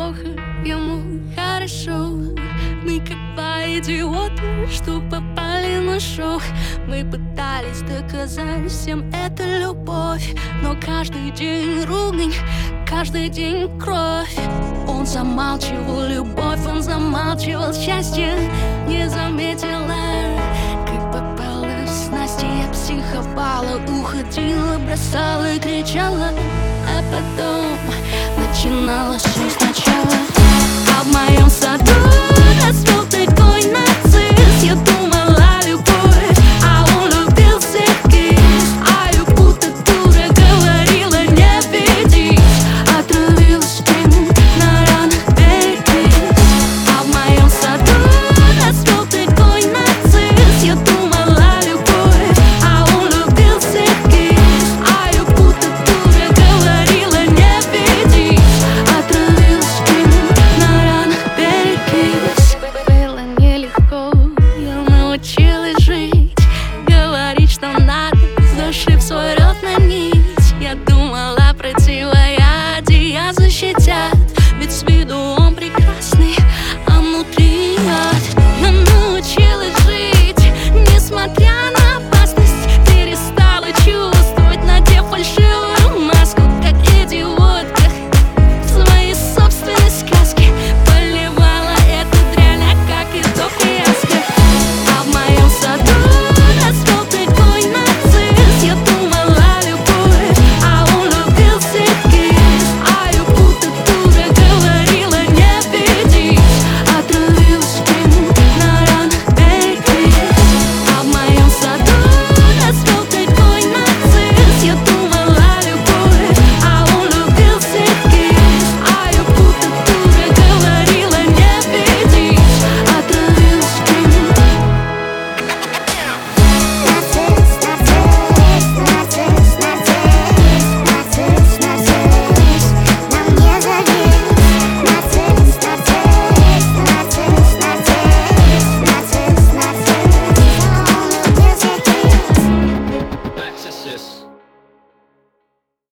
плохо, ему хорошо. Мы как два идиота, что попали на шоу. Мы пытались доказать всем это любовь, но каждый день ругань, каждый день кровь. Он замалчивал любовь, он замалчивал счастье. Не заметила, как попалась Настя. Я психовала, уходила, бросала и кричала, а потом начинала все сначала. А в моем саду растет такой нарцисс. Я